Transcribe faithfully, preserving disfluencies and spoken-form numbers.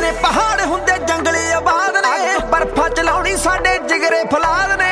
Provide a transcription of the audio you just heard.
ਨੇ ਪਹਾੜ ਹੁੰਦੇ ਜੰਗਲੀ ਆਬਾਦ ਨੇ ਬਰਫਾਂ ਚ ਲਾਉਣੀ ਸਾਡੇ ਜਿਗਰੇ ਫਲਾਦ ਨੇ